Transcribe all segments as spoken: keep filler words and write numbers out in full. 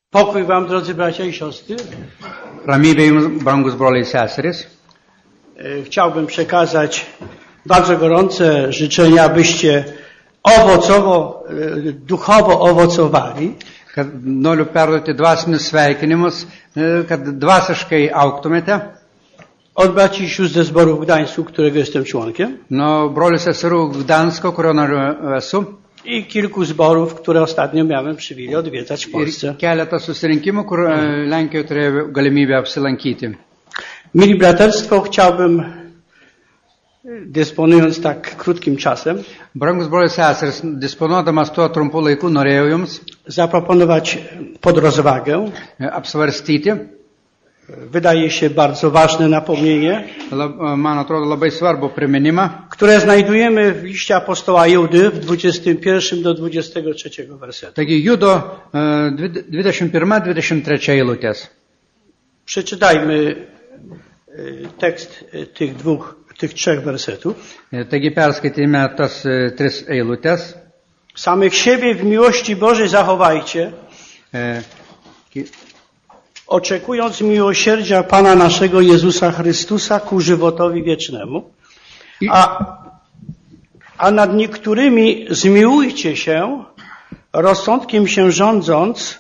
Pokój wam, drodzy bracia i siostry. Ramybė jums, brangus broliai seserys. Chciałbym przekazać bardzo gorące życzenia, abyście owocowo, duchowo owocowali. Kad noriu perduoti dvasinius sveikinimus, kad dvasiškai augtumėte. Od braci i sióstr ze zboru w Gdańsku, którego jestem członkiem. No, brolių seserų Gdansko, kurio noriu esu. I kilku zborów, które ostatnio miałem przywilej odwiedzać w Polsce. Ir keletą susirinkimų, kur Lenkijoje turėjau galimybę apsilankyti. Mili braterstwo, chciałbym, dysponując tak krótkim czasem, Brangus broliai seserys, disponuodamas tuo trumpu laiku, norėjau jums zaproponować pod rozwagę. apsvarstyti. Wydaje się bardzo ważne napomnienie, man atrodo labai svarbu priminimą, które znajdujemy w liście apostoła Judy w dwudziestym pierwszym do dwudziestego trzeciego wersetu. Taigi Judo dvidešimt pirma dvidešimt trečia eilutės. Przeczytajmy tekst tych dwóch, tych trzech wersetów. Taigi perskaitėme tas tris eilutės. Samych siebie w miłości Bożej zachowajcie, oczekując miłosierdzia Pana naszego Jezusa Chrystusa ku żywotowi wiecznemu. A, a nad niektórymi zmiłujcie się, rozsądkiem się rządząc,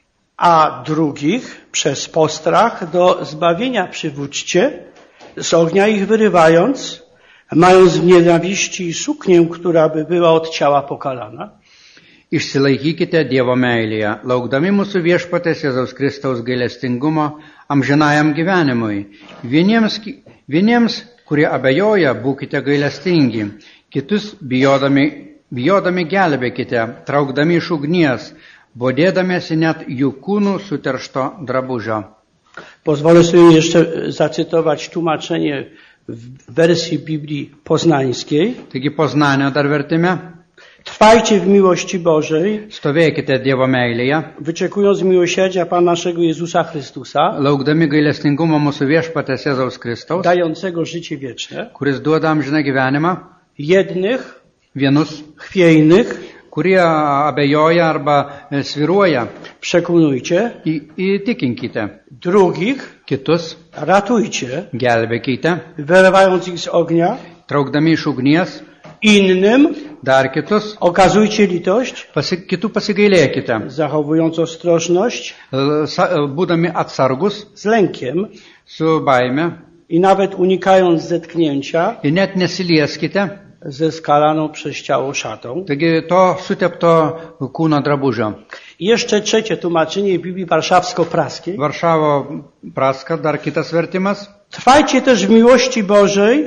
a drugich przez postrach do zbawienia przywódźcie, z ognia ich wyrywając, mając w nienawiści suknię, która by była od ciała pokalana. Išsilaikykite Dievo meilėje, laukdami mūsų viešpatės Jėzaus Kristaus gailestingumo amžinajam gyvenimui. Vieniems, vieniems, kurie abejoja, būkite gailestingi, kitus bijodami, bijodami gelbėkite, traukdami iš ugnies, bodėdamiesi net jų kūnų suteršto drabužio. Pozwolę sobie jeszcze zacytować tłumaczenie w wersji Biblii poznańskiej. Taigi Poznanio dar vertime. Trwajcie w miłości Bożej, stovėkite Dievo meilėje, wyczekując miłosierdzia Pana naszego Jezusa Chrystusa, laukdami gailestingumo mūsų viešpatės Jėzaus Kristaus, dającego życie wieczne, kuris duoda amžiną gyvenimą, jednych, vienus, chwiejnych, kurie abejoja arba sviruoja, przekonujcie, įtikinkite, drugich, kitus, ratujcie, gelbėkite, wyrywając ich z ognia, traukdami iš ugnies, innym, dar kitus, okazujcie litość, pasi, kitų pasigailėkite, zachowując ostrożność, būdami atsargus, z lękiem, su baime, i nawet unikając zetknięcia, ir net nesilieskite, ze skalaną przez ciało szatą. Taigi to sutepto kūno drabužio. I jeszcze trzecie tłumaczenie Biblii Warszawsko-Praskiej. Waršavo praska, dar kitas vertimas. Trwajcie też w miłości Bożej.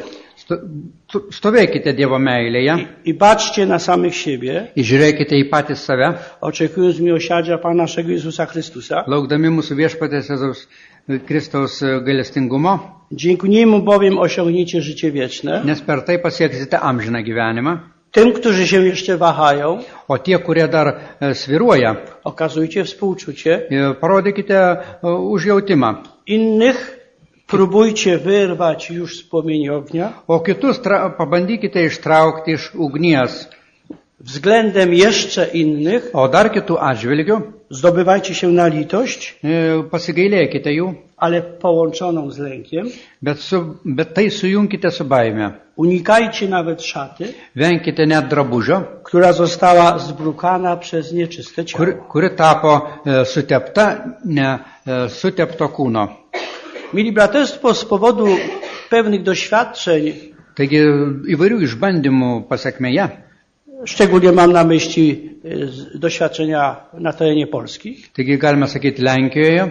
Stovėkite Dievo meilėje. I, i baczcie na samych siebie. I žiūrėkite į patys save. Oczekując miłosierdzia Pana naszego Jezusa Chrystusa. Laukdami mūsų viešpatės Jėzaus Kristaus gailestingumo. Dzięki niemu bowiem osiągniecie życie wieczne. Nes per tai pasieksite amžiną gyvenimą. Tym, którzy się jeszcze wahają, o tie, kurie dar sviruoja, okazujcie współczucie. Parodykite užjautimą. Innych próbujcie wyrwać już z płomieni ognia. O kitus pabandykite ištraukti iš ugnies. Względem jeszcze innych, o dar kitų atžvilgių, zdobywajcie się na litość, pasigailėkite jų, ale połączoną z lękiem. Bet, su, bet tai sujunkite su baime. Unikajcie nawet szaty, venkite net drabužio, która została zbrukana przez nieczyste ciało. Kuri, kuri tapo e, sutepta, ne e, sutepto kūno. Mili braterstwo, z powodu pewnych doświadczeń, taigi įvairių išbandymų pasiekmėje, szczególnie mam na myśli e, doświadczenia na terenie Polski, taigi galima sakyti Lenkijoje,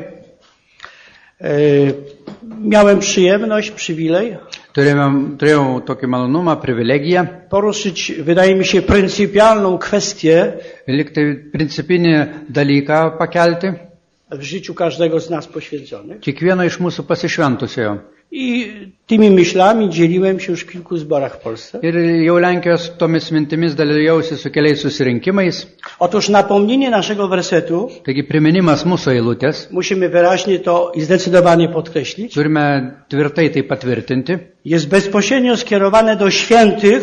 e, miałem przyjemność, przywilej Turėjau, turėjau tokį malonumą, privilegiją poruszyć, wydaje mi się, pryncypialną kwestię liktai principinį dalyką pakelti w życiu każdego z nas poświęconych. Kiekvieno iš mūsų pasišventusiojo. I tymi myślami dzieliłem się już w kilku zborach w Polsce. Ir jau Lenkijos tomis mintimis dalyjausi su keliais susirinkimais. Otóż napomnienie naszego wersetu, taigi priminimas mūsų eilutės, musimy wyraźnie to i zdecydowanie podkreślić, turime tvirtai tai patvirtinti, jest bezpośrednio skierowane do świętych,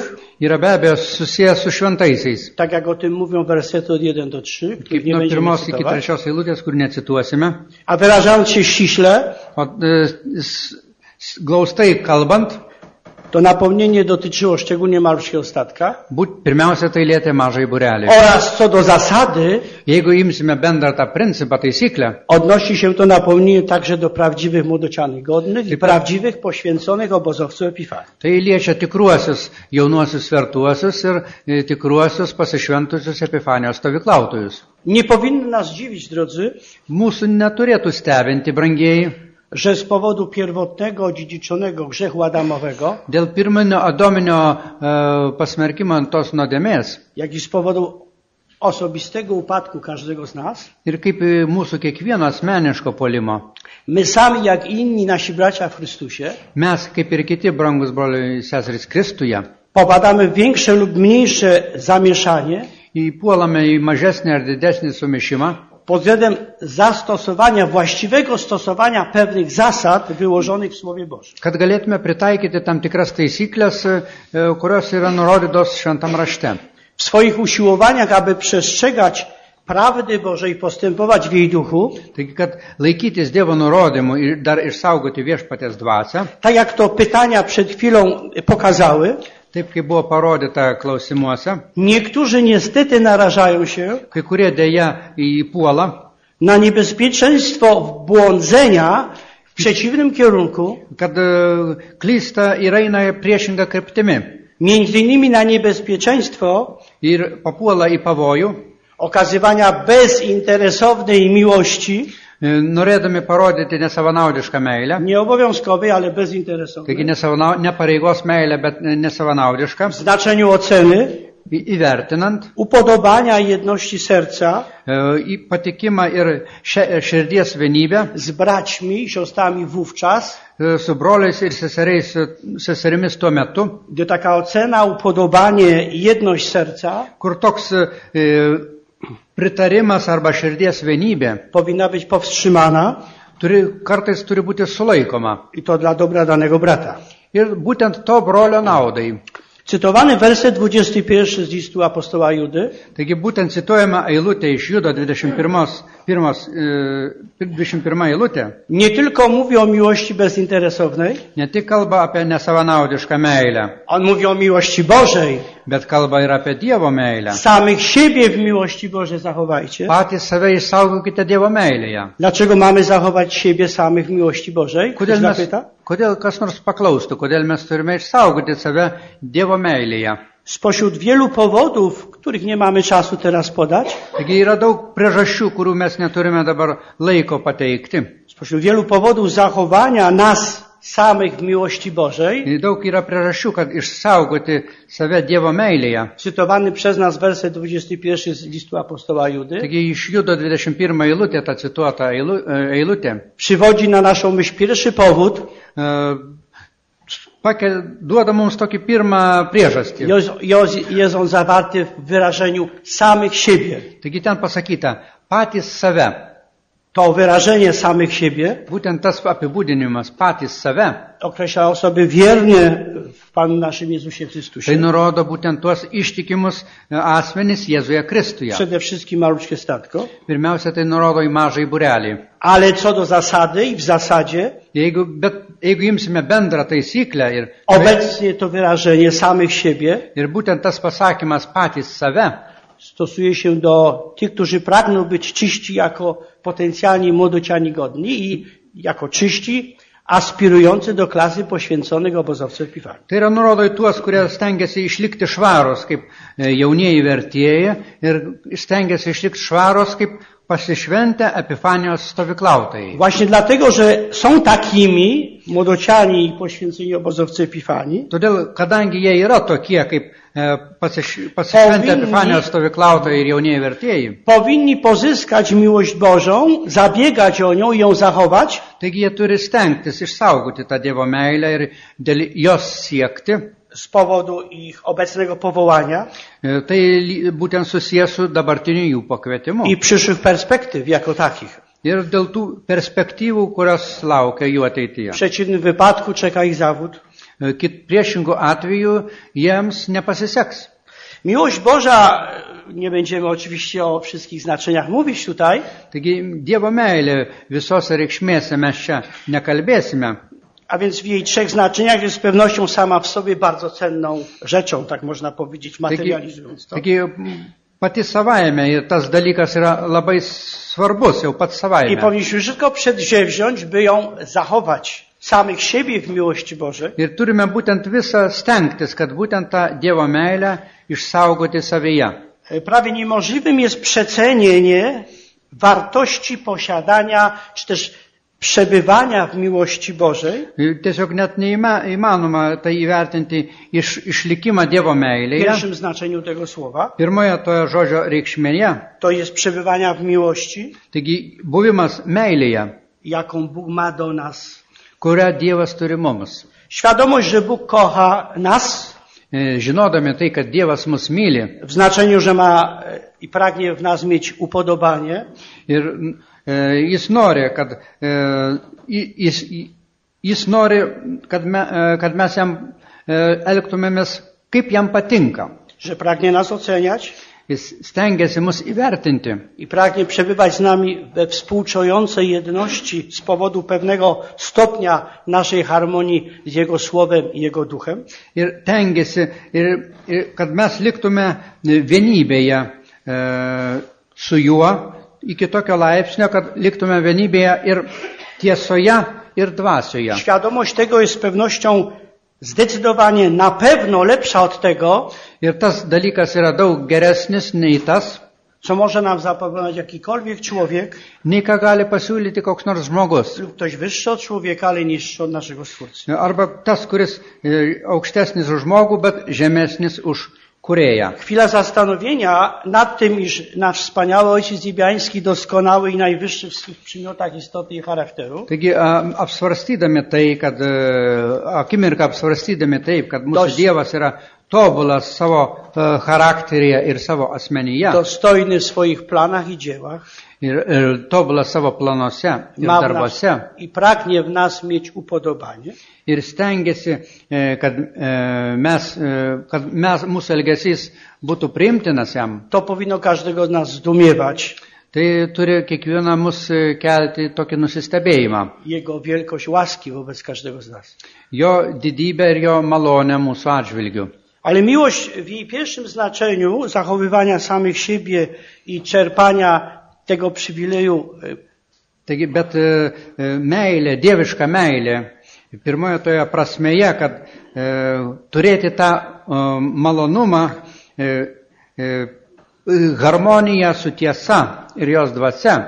yra be abejo susijęs su šventaisiais. Tak jak o tym mówią wersety od jeden do trzy, których Kaip nie nuo będziemy pirmos iki cytować. trečios eilutės, kur necituosime. A wyrażając się ściśle, O, e, s- s- glaustai kalbant, to napomnienie dotyczyło szczególnie malutkiego statka. būt, pirmiausia, tai lietė mažai burelį. Oraz co do zasady, Jeigu imsime bendrą tą principą, taisyklę, odnosi się to napomnienie także do prawdziwych młodocianych godnych i Taip pat- prawdziwych poświęconych obozowców Epifanii. tai liečia tikruosius jaunuosius vertuosius ir e, tikruosius pasišventusius Epifanijos stovyklautojus. Nie powinno nas dziwić, drodzy, Mūsų neturėtų stebinti, brangieji, że z powodu pierwotnego odziedziczonego grzechu Adamowego, dėl pirminio adominio e, pasmerkimo ant tos nuodėmės jak i z powodu osobistego upadku każdego z nas, ir kaip e, mūsų kiekvieno asmeniško puolimo, my sami, jak i inni nasi bracia w Chrystusie, mes, kaip ir kiti brangus broliai ir seserys Kristuje, popadamy w większe lub mniejsze zamieszanie įpuolame į mažesnį ar didesnį sumišimą, pod względem zastosowania, właściwego stosowania pewnych zasad wyłożonych w Słowie Bożym. kad galėtume pritaikyti tam tikras taisyklės, e, kurios yra nurodytos šventam rašte. W swoich usiłowaniach, aby przestrzegać prawdy Bożej i postępować w jej duchu, Taigi, kad laikytis Dievo nurodymų ir dar išsaugoti viešpatės dvasią, tak jak to pytania przed chwilą pokazały, taip kaip było parodyta klausimuose, niektórzy niestety narażają się kai kurie dėja įpuola, na niebezpieczeństwo błądzenia w przeciwnym kierunku, kad e, klysta ir eina priešinga kryptimi między innymi na niebezpieczeństwo ir papuola į pavojų, okazywania bezinteresownej miłości, e, norėdami parodyti nesavanaudišką meilę. nieobowiązkowej, ale Taigi bezinteresownej, nesavanau, ne pareigos meilę, bet nesavanaudišką, w znaczeniu oceny, į- įvertinant upodobania i jedności serca e, į patikimą ir še- širdies vienybę z braćmi i siostrami wówczas, e, su broliais ir seseriais, seserimis tuo metu, gdy taka ocena, upodobanie i jedność serca kur toks e, pritarimas arba širdies vienybė powinna być powstrzymana turi, kartais turi būti sulaikoma. i to dla dobra danego brata. Ir būtent to brolio naudai. Cytowany werset dwudziesty pierwszy z listu apostoła Judy Taigi būtent cituojama eilutė iš Judo dvidešimt pirmos, pirmos, e, dvidešimt pirma eilutė nie tylko mówi o miłości bezinteresownej, ne tik kalba apie nesavanaudišką meilę, on mówi o miłości Bożej. bet kalba ir apie Dievo meilę. Samych siebie w miłości Bożej zachowajcie. Patys save išsaugokite Dievo meilėje. Dlaczego mamy zachować siebie samych w miłości Bożej? Ktoś Kodėl, mes, zapyta? kodėl kas nors paklaustų, kodėl mes turime išsaugoti save Dievo meilėje. Spośród wielu powodów, których nie mamy czasu teraz podać, Taigi yra daug priežasčių, kurių mes neturime dabar laiko pateikti. spośród wielu powodów zachowania nas samych w miłości Bożej, Ir daug yra priežasčių, kad išsaugoti save Dievo meilėje. cytowany przez nas werset dwudziesty pierwszy z listu apostoła Judy, Taigi iš Judo dvidešimt pirma eilutė, ta cituota eilu- e, eilutė, przywodzi na naszą myśl pierwszy powód, e, pakel, duoda mums tokį pirmą priežastį. jest- jest jest on zawarty w wyrażeniu samych siebie. Taigi ten pasakyta, patys save. To wyrażenie samych siebie Būtent tas apibūdinimas, patys save, określa osoby wierne w Panu naszym Jezusie Chrystusie. tai nurodo būtent tuos ištikimus e, asmenys Jėzuje Kristuje. Przede wszystkim malutkie statko. Pirmiausia, tai nurodo į mažai burelį. Ale co do zasady i w zasadzie, Jeigu, bet, jeigu imsime bendrą taisyklę ir, obecnie to wyrażenie samych siebie ir būtent tas pasakymas patys save, stosuje się do tych, którzy pragną być czyści jako potencjalni młodociani godni i jako czyści, aspirujący do klasy poświęconych obozowców Epifanii. tai yra nurodo į tuos, kurie stengiasi išlikti švaros kaip e, jaunieji vertėjai ir stengiasi išlikti švaros kaip pasišventę Epifanijos stovyklautojai. Właśnie dlatego, że są takimi młodociani i poświęceni obozowcy Epifanii, Todėl, kadangi jie yra tokie kaip e, pasiš, pasišventę Powinni- Epifanijos stovyklautojai ir jaunieji vertėjai, powinni pozyskać miłość Bożą, zabiegać o nią i ją zachować, taigi jie turi stengtis išsaugoti tą Dievo meilę ir dėl jos siekti. z powodu ich obecnego powołania E, Tai li- būtent susijęs su dabartiniu jų pakvietimu. i przyszłych perspektyw jako takich. Ir dėl tų perspektyvų, kurios laukia jų ateityje. W przeciwnym wypadku czeka ich zawód, Kit priešingų atveju jiems nepasiseks. Miłość Boża, nie będziemy oczywiście o wszystkich znaczeniach mówić tutaj, Taigi Dievo meilė visose reikšmėse mes čia nekalbėsime. a więc w jej trzech znaczeniach jest z pewnością sama w sobie bardzo cenną rzeczą, tak można powiedzieć, materializując to. Taigi pati savaime ir tas dalykas yra labai svarbus, jau pats I savaime. powinniśmy wszystko przedsięwziąć, by ją zachować, samych siebie w miłości Bożej. Ir turime būtent visą stengtis, kad būtent tą Dievo meilę išsaugoti savyje. Prawie niemożliwym jest przecenienie wartości posiadania, czy też przebywania w miłości Bożej. Tiesiog net neįmanoma tai įvertinti iš, išlikimą Dievo W meilėje. pierwszym znaczeniu tego słowa. Pirmoje toje žodžio reikšmėje. To jest przebywania w miłości, Taigi buvimas meilėje, jaką Bóg ma do nas. kurią Dievas turi mums. Świadomość, że Bóg kocha nas, E, Žinodami tai, kad Dievas mus myli w znaczeniu, że ma e, i pragnie w nas mieć upodobanie, ir e, jis nori, kad, e, jis, jis nori, kad, me, e, kad mes jam e, elgtumėmės kaip jam patinka. że pragnie nas oceniać Jis stengiasi mus įvertinti i pragnie przebywać z nami we współczującej jedności z powodu pewnego stopnia naszej harmonii z Jego Słowem i Jego Duchem. ir tengiasi, ir, ir kad mes liktume vienybėje e, su juo iki tokio laipsnio, kad liktume vienybėje ir tiesoje, ir dvasioje. Świadomość tego jest z pewnością zdecydowanie na pewno lepsza od tego, Ir tas dalykas yra daug geresnis nei tas, co może nam zaproponować jakikolwiek człowiek nei ką gali pasiūlyti koks nors žmogus. lub ktoś wyższy od człowieka, ale niższy od naszego Stwórcy. Arba tas, kuris e, aukštesnis už žmogų, bet žemesnis už kūrėją. Chwila zastanowienia nad tym, iż nasz wspaniały Ojciec Niebiański, doskonały i najwyższy w swych przymiotach istoty i charakteru, Taigi a, apsvarstydami tai, kad e, akimirką apsvarstydami taip, kad mūsų Dos- Dievas yra tobulas savo e, charakteryje ir savo asmenyje, dostojny w swoich planach i dziełach, ir, ir tobulas savo planuose ir ma w nas darbuose, i pragnie w nas mieć upodobanie, ir stengiasi, e, kad, e, mes, e, kad mes, mūsų elgesys būtų priimtinas jam. to powinno każdego z nas zdumiewać. Tai turi kiekvieną mus e, kelti tokį nusistebėjimą. Jego wielkość łaski wobec każdego z nas. Jo didybę ir jo malonę mūsų atžvilgių. Ale miłość w jej pierwszym znaczeniu, zachowywania samych siebie i czerpania tego przywileju, Taigi, bet e, e, meilė, dieviška meilė, pirmoje toje prasmėje, kad e, turėti tą e, malonumą, e, e, harmoniją su tiesa ir jos dvasia,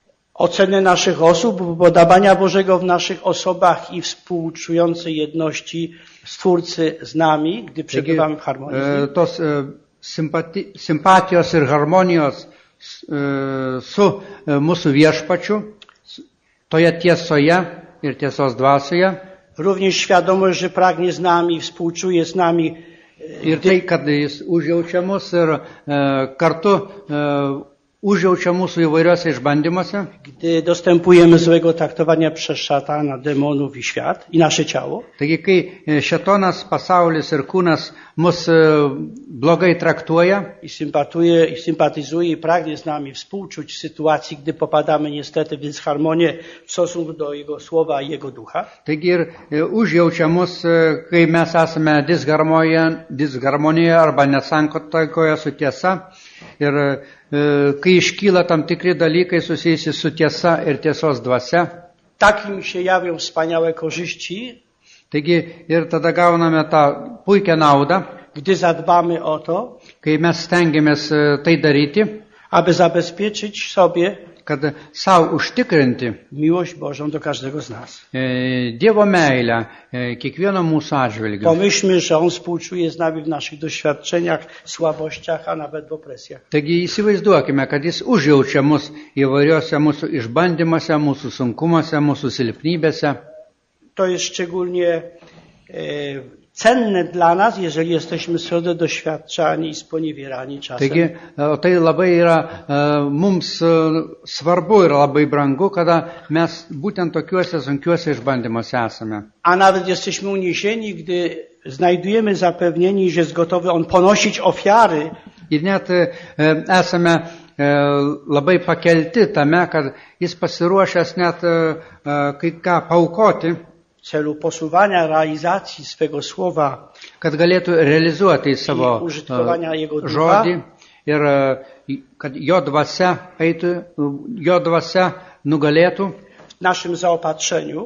oceny naszych osób, upodobania Bożego w naszych osobach i współczującej jedności Stwórcy z nami, gdy przebywamy w harmonii z e, Nim. tos e, simpati, simpatijos ir harmonijos e, su e, mūsų viešpačiu, s- toje tiesoje ir tiesos dvasioje. Również świadomość, że pragnie z nami, współczuje z nami, Ir tai, kad jis užjaučia mus ir e, kartu e, užjaučia mūsų įvairiuose išbandymuose, gdy dostępujemy złego traktowania przez szatana, demonów i świat i nasze ciało. taigi kai e, šetonas, pasaulis ir kūnas mus e, blogai traktuoja I sympatuje, i sympatyzuje i pragnie z nami współczuć w sytuacji, gdy popadamy niestety w dysharmonię w stosunku do Jego Słowa i Jego Ducha. taigi ir e, užjaučia mus, e, kai mes esame disharmonijoje, disharmonijoje arba nesankotaikoje su tiesa ir e, kai iškyla tam tikri dalykai susijusi su tiesa ir tiesos dvasia. Takim się jawią wspaniałe korzyści, Taigi ir tada gauname tą puikią naudą, gdy zadbamy o to, kai mes stengiamės e, tai daryti, aby zabezpieczyć sobie kad savo užtikrinti miłość Bożą do każdego z nas. e, Dievo meilę e, kiekvieno mūsų atžvilgiu. Pomyślmy, że On współczuje z nami w naszych doświadczeniach, słabościach, a nawet w opresjach. Taigi įsivaizduokime, kad jis užjaučia mus įvairiuose mūsų išbandymuose, mūsų sunkumuose, mūsų silpnybėse. To jest szczególnie e, cenne dla nas, jeżeli jesteśmy srodo doświadczani i sponiewierani czasem. Taigi, tai labai yra mums svarbu ir labai brangu, kada mes būtent tokiuose sunkiuose išbandymuose esame. A nawet jesteśmy uniesieni, gdy znajdujemy zapewnienie, że jest gotowy On ponosić ofiary. Ir net esame labai pakelti tame, kad jis pasiruošęs net kai ką paaukoti, W celu posuwania realizacji swego słowa, kad galėtų realizuoti savo użytkowania Jego ducha, žodį ir kad jo dvasia eitų, jo dvasia nugalėtų. w naszym zaopatrzeniu,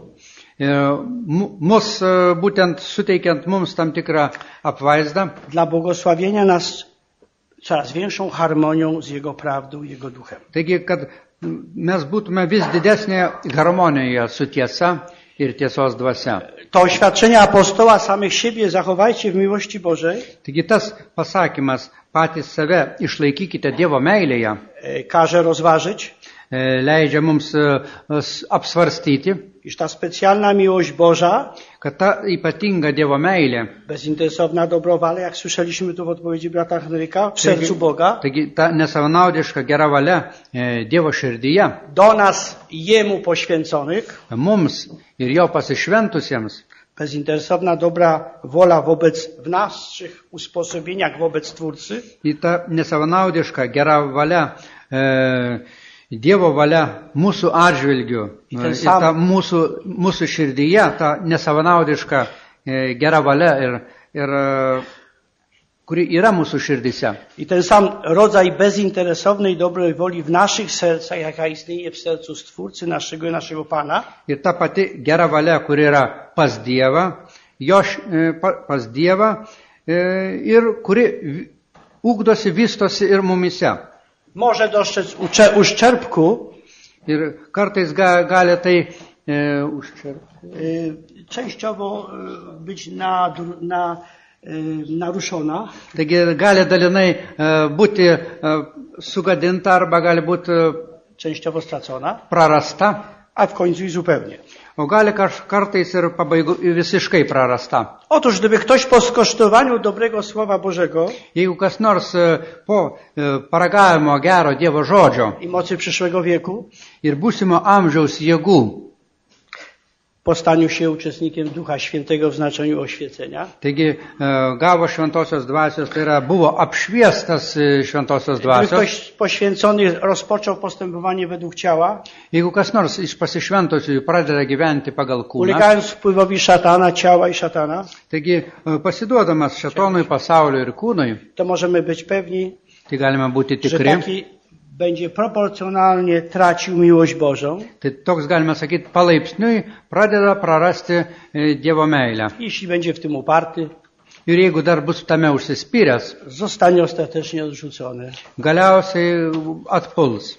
Mus būtent suteikiant mums tam tikrą apvaizdą, dla błogosławienia nas coraz większą harmonią z Jego prawdą i Jego duchem. Taigi, kad mes būtume vis didesnė harmonija su tiesa ir tiesos dvasia. To oświadczenie apostoła samych siebie zachowajcie w miłości Bożej Taigi tas pasakymas patys save išlaikykite Dievo meilėje e, każe rozważyć, leidžia mums apsvarstyti, iż ta specjalna miłość Boża, kad ta ypatinga Dievo meilė, bezinteresowna dobrowala, jak słyszeliśmy tu w odpowiedzi brata Henryka, w sercu Boga, taigi ta nesavanaudiška gera valia Dievo širdyje, do nas Jemu poświęconych, mums ir jo pasišventusiems, bezinteresowna dobra wola wobec w naszych usposobieniach wobec Twórcy, į ta nesavanaudiška gera valia, e, Dievo valia mūsų atžvilgių, Į e, ten ir sam- ta mūsų, mūsų širdyje, ta nesavanaudiška e, gera valia, ir, ir, e, kuri yra mūsų širdyse. i ten sam rodzaj bezinteresownej dobrej woli w naszych sercach, jaka istnieje w sercu Stwórcy naszego i naszego Pana, Ir ta pati gera valia, kuri yra pas Dievą, jo, š- e, pa- pas Dievą e, ir kuri vi- ugdosi, vystosi ir mumise. może dostrzec ucze- uszczerbku, Ir kartais ga, gali tai e, užčerpti. y, częściowo y, być nadru- na, y, naruszona, Taigi gali dalinai e, būti e, sugadinta arba gali būti e, częściowo stracona, prarasta, a w końcu i zupełnie. o gali kaž, kartais ir pabaigu, visiškai prarasta. Otóż, gdyby ktoś po skosztowaniu dobrego Słowa Bożego Jeigu kas nors e, po e, paragavimo gero Dievo žodžio i mocy przyszłego wieku ir būsimo amžiaus jėgų, po staniu się uczestnikiem Ducha Świętego w znaczeniu oświecenia, taigi e, gavo šventosios dvasios, tai yra buvo apšviestas e, šventosios gdyby dvasios. ktoś poświęcony rozpoczął postępowanie według ciała, Jeigu kas nors iš pasišventusiųjų pradeda gyventi pagal kūną, ulegając wpływowi szatana, ciała i szatana, taigi e, pasiduodamas šetonui, pasauliui ir kūnui, to możemy być pewni, tai galime būti że tikri. taki będzie proporcjonalnie tracił miłość Bożą, Tai toks, galime sakyti, palaipsniui pradeda prarasti e, Dievo meilę. jeśli będzie w tym uparty, Ir jeigu dar bus tame užsispyręs, zostanie ostatecznie odrzucony galiausiai atpuls.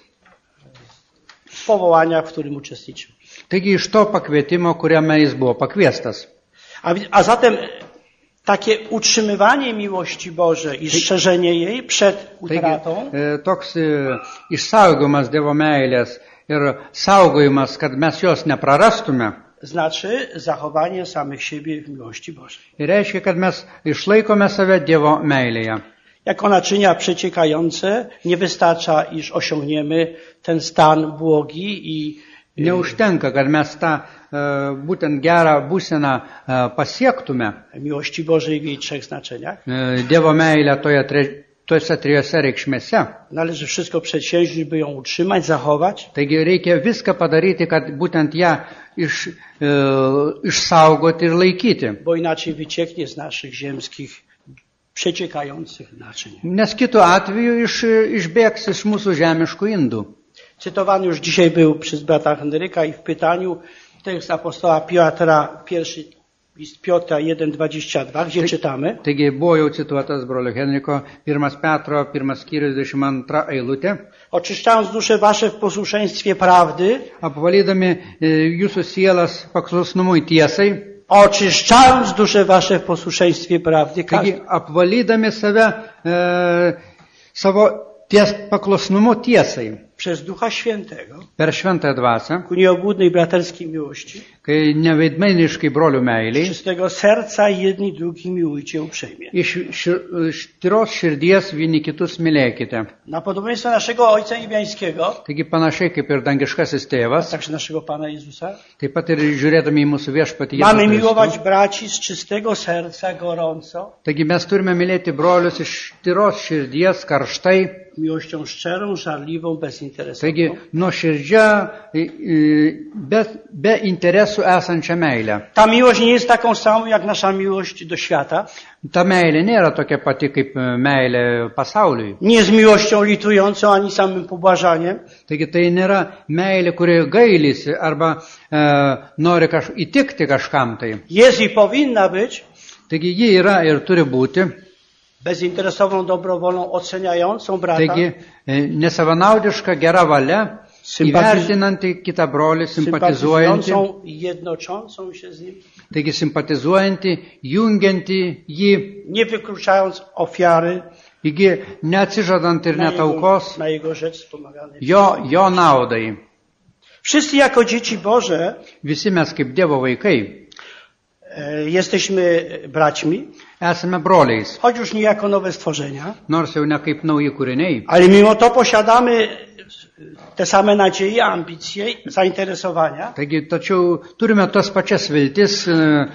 z powołania, w którym uczestniczył. Taigi iš to pakvietimo, kuriame jis buvo pakviestas. A, wi- a zatem takie utrzymywanie miłości Bożej i szerzenie jej przed Taigi utratą e, toks e, išsaugojimas Dievo meilės ir saugojimas, kad mes jos neprarastume, znaczy zachowanie samych siebie w miłości Bożej. reiškia, kad mes išlaikome save Dievo meilėje. Jako naczynia przeciekające nie wystarcza, iż osiągniemy ten stan błogi i Neužtenka, kad mes tą e, būtent gerą būseną e, pasiektume. miłości Bożej w jej trzech znaczeniach. E, Dievo meilę toje, tre, tose trijose reikšmėse. Należy wszystko przedsięwziąć, by ją utrzymać, zachować, Taigi reikia viską padaryti, kad būtent ją iš, e, išsaugoti ir laikyti. bo inaczej wycieknie z naszych ziemskich przeciekających naczyń. Nes kitu atveju iš, išbėgs iš mūsų žemiškų indų. Cytowany już dzisiaj był przez brata Henryka i w pytaniu tekst apostoła Piotra, pierwszy list Piotra jeden dwadzieścia dwa, gdzie czytamy: Taigi buvo jau cituotas brolio Henriko, pirmas Petro, pirmas skyrius, dvidešimt antra eilutė. oczyszczając dusze wasze w posłuszeństwie prawdy, Apvalydami e, jūsų sielas paklusnumui tiesai, oczyszczając dusze wasze w posłuszeństwie prawdy, taigi każdy, apvalydami save e, savo ties, paklusnumu tiesai. przez Ducha Świętego per šventąją dvasią, ku nieobłudnej braterskiej miłości, kai neveidmainiškai brolių z meiliai, czystego serca jedni drugich miłujcie uprzejmie. iš, šir, iš tyros širdies vieni kitus mylėkite. Na podobieństwo naszego Ojca Niebiańskiego, Taigi panašiai kaip ir dangiškasis a tėvas, także naszego Pana Jezusa, taip pat ir žiūrėdami į mūsų viešpatį mamy Jėzų miłować Kristų. braci z czystego serca, gorąco, Taigi mes turime mylėti brolius iš tyros širdies karštai, miłością szczerą, żarliwą, bezinteresowną. taigi nuoširdžia, i- i- be, be interesų esančią meilę. Ta miłość nie jest taką samą jak nasza miłość do świata. Ta meilė nėra tokia pati kaip meilė pasauliui. Nie jest miłością litującą ani samym pobłażaniem. Taigi tai nėra meilė, kuri gailisi arba e, nori kaž, įtikti kažkam tai. Jest i powinna być Taigi ji yra ir turi būti. bezinteresowną, dobrowolną, oceniającą brata, Taigi e, nesavanaudiška gera valia, Sympatiz- įvertinanti kitą brolį, simpatizuojanti, sympatyzującą i jednoczącą się z nim, taigi simpatizuojanti, jungianti jį, nie wykluczając ofiary taigi neatsižadant ir na net jego, aukos na jego rzecz wspomaganej. jo, jo naudai. Wszyscy jako dzieci Boże Visi mes kaip Dievo vaikai e, jesteśmy braćmi, esame broliais, choć już nie jako nowe stworzenia, nors jau ne kaip nauji kūriniai. ale mimo to posiadamy te same nadzieje, ambicje, zainteresowania. Taigi, tačiau turime tas pačias viltis, e,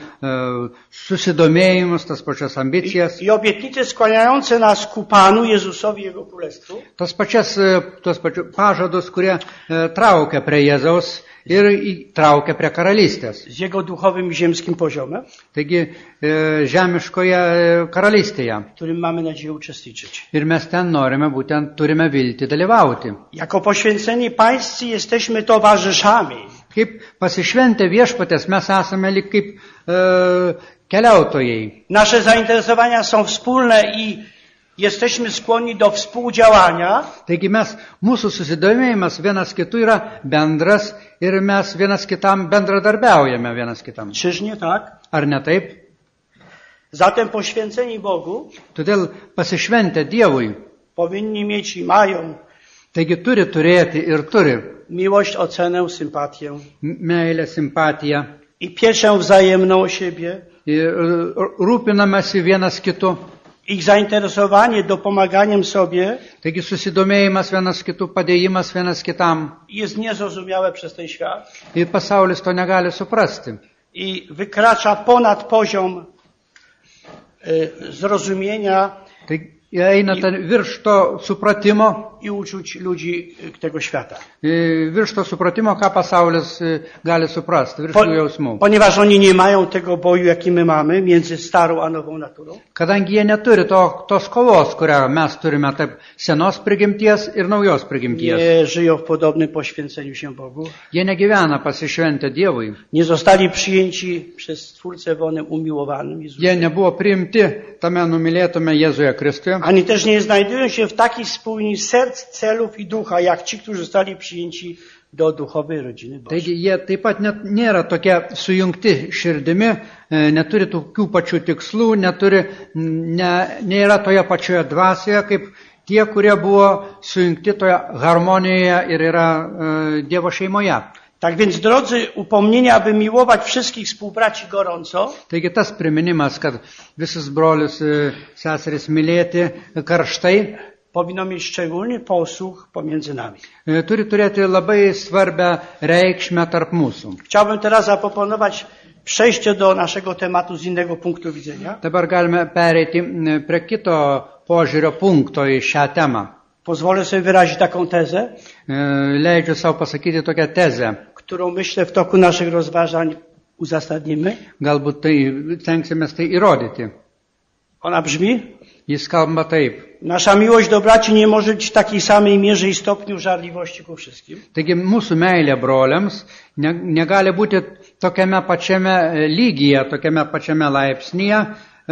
e, susidomėjimus, tas pačias ambicijas, I obietnice skłaniające nas ku Panu Jezusowi i Jego Królestwu. tas pačias, e, tuos pačius pažadus, kurie e, traukia prie Jėzaus ir į- traukia prie karalystės. Z Jego duchowym i ziemskim poziomem, Taigi, e, žemiškoje e, karalystėje. w którym mamy nadzieję uczestniczyć. Ir mes ten norime, būtent turime vilti dalyvauti. Jako poświęceni pańscy jesteśmy towarzyszami. Kaip pasišventę viešpatės mes esame lyg kaip e, keliautojai. Nasze zainteresowania są wspólne i jesteśmy skłonni do współdziałania. Taigi mes, mūsų susidomėjimas vienas kitų yra bendras ir mes vienas kitam bendradarbiaujame vienas kitam. Czyż nie tak? Ar ne taip? Zatem poświęceni Bogu Todėl pasišventę Dievui, powinni mieć i mają taigi turi turėti ir turi miłość, ocenę, sympatię meilę, simpatiją i pieczę wzajemną o siebie. ir e, rūpinamasi vienas kitu. Ich zainteresowanie dopomaganiem sobie Taigi susidomėjimas vienas kitų, padėjimas vienas kitam. jest niezrozumiałe przez ten świat Ir pasaulis to negali suprasti. i wykracza ponad poziom y, zrozumienia Tai eina ten virš to supratimo, i uczuć ludzi y, tego świata. e, virš to supratimo, ką pasaulis e, gali suprasti, virš Po, jų jausmų. ponieważ oni nie mają tego boju, jaki my mamy między starą a nową naturą. Kadangi jie neturi to, tos kovos, kurią mes turime tarp senos prigimties ir naujos prigimties. Nie żyją w podobnym poświęceniu się Bogu. Jie negyvena pasišventę Dievui. Nie zostali przyjęci przez Stwórcę wonem umiłowanym Jezusem. Jie nebuvo priimti tame numylėtume Jėzuje Kristuje. Ani też nie znajdują się w takiej wspólni serc, celów i ducha, jak ci, którzy zostali przyjęci do duchowej rodziny Bożej. Taigi jie taip pat net nėra tokie sujungti širdimi, e, neturi tokių pačių tikslų, neturi, ne, nėra toje pačioje dvasioje, kaip tie, kurie buvo sujungti toje harmonijoje ir yra e, Dievo šeimoje. Tak więc, drodzy, upomnienia, aby miłować wszystkich współbraci gorąco, Taigi tas priminimas, kad visus brolius, e, seseris mylėti karštai, powinno mieć szczególny posłuch pomiędzy nami. e, turi turėti labai svarbę reikšmę tarp mūsų. Chciałbym teraz zaproponować przejście do naszego tematu z innego punktu widzenia. Dabar galime pereiti e, prie kito požiūrio punkto į šią temą. Pozwolę sobie wyrazić taką tezę, E, Leidžiu savo pasakyti tokią tezę. którą myślę w toku naszych rozważań uzasadnimy. Galbūt tai tenksimės tai įrodyti. Ona brzmi: Jis kalba taip. nasza miłość do braci nie może być w takiej samej mierze i stopniu żarliwości ku wszystkim. Taigi mūsų meilė broliams ne, negali būti tokiame pačiame lygyje, tokiame pačiame laipsnyje,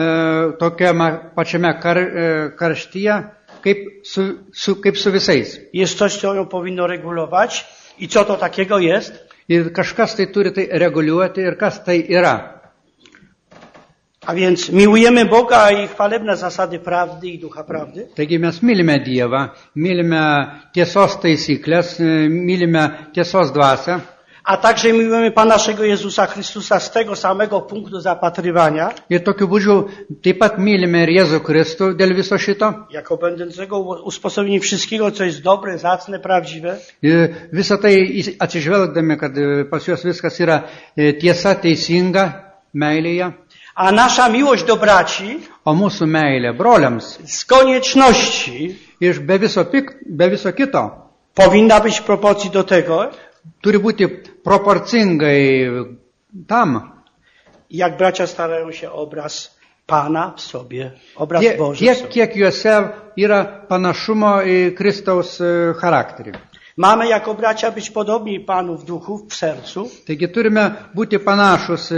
e, tokiame pačiame kar, e, karštyje, kaip su, su, kaip su visais. Jest coś, co ją powinno regulować. I co to takiego jest? Ir kažkas tai turi tai reguliuoti ir kas tai yra. A więc miłujemy Boga i chwalebne zasady prawdy i ducha prawdy. Taigi mes mylime Dievą, mylime tiesos taisyklės, mylime tiesos dvasią. A także miłujemy Pana naszego Jezusa Chrystusa z tego samego punktu zapatrywania. Ir tokiu būdžiu taip pat mylime ir Jėzų Kristų dėl viso šito. Jako będącego usposobieniem wszystkiego, co jest dobre, zacne, prawdziwe. Ir visą tai atsižvelgdami, kad pas juos viskas yra tiesa, teisinga, meilėje. A nasza miłość do braci, O mūsų meilė broliams z konieczności, iš be viso, pik, be viso kito powinna być w proporcji do tego, turi būti proporcingai tam, jak bracia starają się obraz Pana w sobie, obraz tiek, Boży w tiek sobie. kiek juose yra panašumo į Kristaus charakterį. Mamy jako bracia być podobni Panu w duchu, w sercu, Taigi turime būti panašus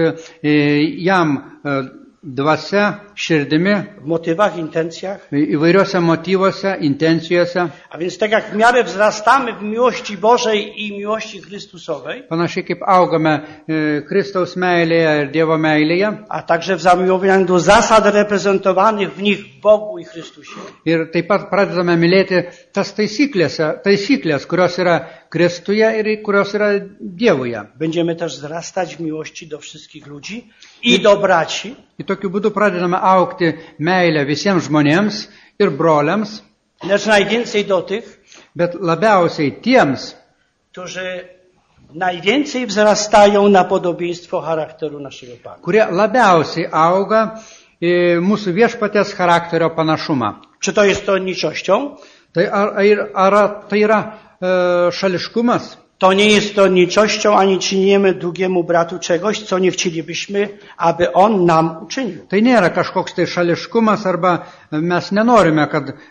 jam dvasia, širdimi, w motywach, intencjach. įvairiuose motyvuose, intencijose. A więc tak jak w miarę wzrastamy w miłości Bożej i miłości Chrystusowej, Panašiai kaip augame Kristaus meilėje ir Dievo meilėje. a także w zamiłowaniu do zasad reprezentowanych w nich w Bogu i Chrystusie, Ir taip pat pradedame mylėti tas taisyklės, taisyklės, kurios yra Kristuje ir kurios yra Dievuje. będziemy też wzrastać w miłości do wszystkich ludzi i do braci, Ir tokiu būdu pradedame augti meilę visiems žmonėms ir broliams, lecz najwięcej do tych, bet labiausiai tiems, którzy najwięcej wzrastają na podobieństwo charakteru naszego Pana. kurie labiausiai auga į mūsų viešpaties charakterio panašumą. Czy to jest stronniczością? Tai ar, ar, ar tai yra e, šališkumas? To nie jest stronniczością, ani czynimy drugiemu bratu czegoś, co nie chcielibyśmy, aby on nam uczynił. Tai nėra kažkoks tai šališkumas, arba mes nenorime, kad e,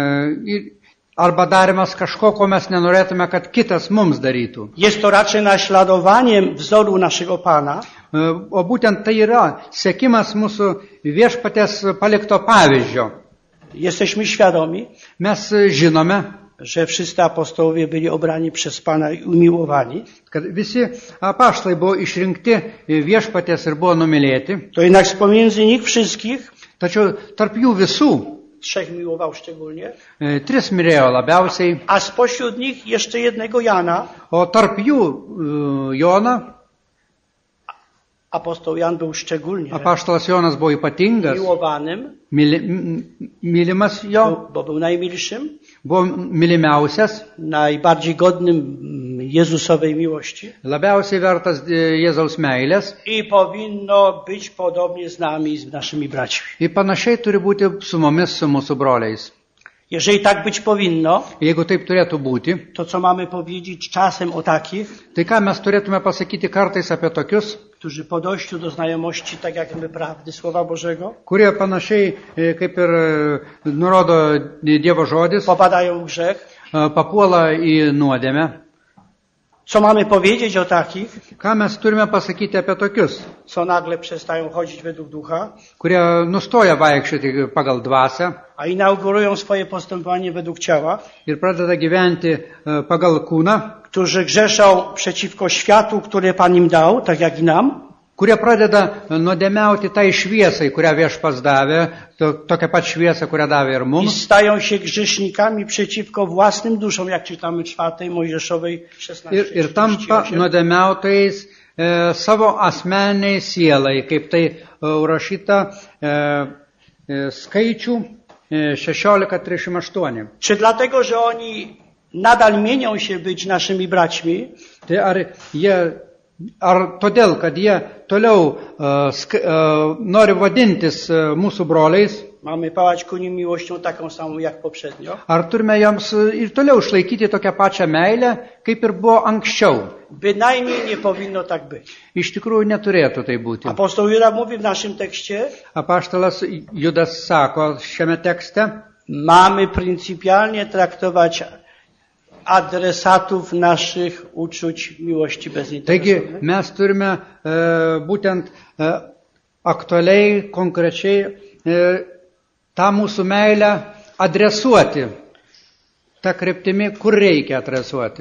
arba darimas kažko, ko mes nenorėtume, kad kitas mums darytų. Jest to raczej naśladowaniem wzoru naszego Pana, E, O būtent tai yra sekimas mūsų viešpaties palikto pavyzdžio. Jesteśmy świadomi, Mes žinome, że wszyscy apostołowie byli obrani przez Pana i umiłowani. kad visi apaštalai buvo išrinkti viešpaties ir buvo numylėti. To jednak pomiędzy nich wszystkich, Tačiau tarp jų visų trzech miłował szczególnie, e, tris mylėjo labiausiai, a spośród nich jeszcze jednego Jana, o tarp jų e, Joną, apostoł Jan był szczególnie apaštalas Jonas buvo ypatingas, miłowanym, myli, m- mylimas jo, bo był najmilszym, buvo mylimiausias, najbardziej godnym mm, Jezusowej miłości labiausiai vertas e, Jėzaus meilės. i powinno być podobnie z nami i z naszymi braćmi. Ir panašiai turi būti su mumis, su mūsų broliais. Jeżeli tak być powinno, Jeigu taip turėtų būti, to co mamy powiedzieć czasem o takich, tai ką mes turėtume pasakyti kartais apie tokius, którzy po dojściu do znajomości, tak jak my, prawdy Słowa Bożego, kurie panašiai e, kaip ir e, nurodo Dievo žodis, popadają w grzech. e, papuola į nuodėmę. Co mamy powiedzieć o takich, Ką mes turime pasakyti apie tokius, co nagle przestają chodzić według ducha, kurie nustoja vaikščioti pagal dvasią a inaugurują swoje postępowanie według ciała, ir pradeda gyventi e, pagal kūną, którzy grzeszą przeciwko światu, który Pan im dał, tak jak i nam, kurie pradeda nuodėmiauti tai šviesai, kurią viešpats davė, to, tokią pat šviesą, kurią davė ir i mums. stają się grzesznikami przeciwko własnym duszom, jak czytamy czwartej Mojżeszowej szesnaście. Ir, ir tampa nuodėmiautais e, savo asmeniai sielai, kaip tai e, užrašyta e, e, skaičių e, šešiolika trisdešimt aštuoni. Czy dlatego, że oni nadal mienią się być naszymi braćmi, Tai ar jie, ar todėl, kad jie toliau uh, sk, uh, nori vadintis uh, mūsų broliais, mamy pałać ku nim miłością taką samą jak poprzednio, ar turime joms uh, ir toliau išlaikyti tokią pačią meilę, kaip ir buvo anksčiau? bynajmniej nie powinno tak być. Iš tikrųjų neturėtų tai būti. Apostoł Juda mówi w naszym tekście, Apaštalas Judas sako šiame tekste, mamy pryncypialnie traktować adresatów naszych uczuć miłości taigi bezinteresownej. mes turime e, būtent e, aktualiai, konkrečiai e, tą mūsų meilę adresuoti, tą kryptimį, kur reikia adresuoti.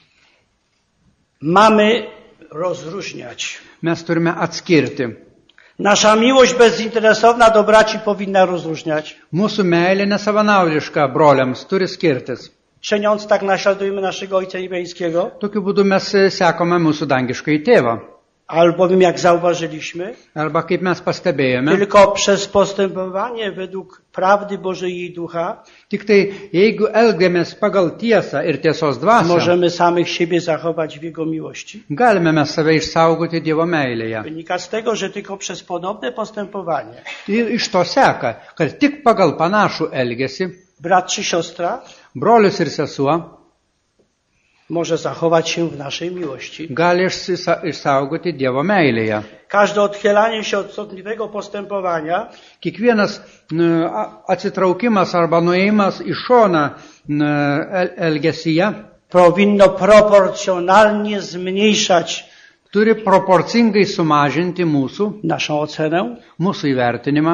Mamy rozróżniać. Mes turime atskirti. Nasza miłość bezinteresowna do braci powinna rozróżniać. Mūsų meilė nesavanaudiška broliams turi skirtis. Czyniąc tak naśladujemy naszego Ojca Niebiańskiego, Tokiu būdu mes sekame mūsų dangiškąjį tėvą. albowiem jak zauważyliśmy, Arba kaip mes pastebėjome, tylko przez postępowanie według prawdy Bożej i Ducha tik tai jeigu elgiamės pagal tiesą ir tiesos dvasią, możemy samych siebie zachować w Jego miłości. galime mes save išsaugoti Dievo meilėje. Wynika z tego, że tylko przez podobne postępowanie Ir iš to seka, kad tik pagal panašų elgesį brat czy siostra brolius ir sesuo może zachować się w naszej miłości. gali išsisa- išsaugoti Dievo meilėje. Każde odchylanie się od cnotliwego postępowania Kiekvienas n, a- atsitraukimas arba nuėjimas į šoną n, el- elgesyje powinno proporcjonalnie zmniejszać turi proporcingai sumažinti mūsų, naszą ocenę, mūsų įvertinimą,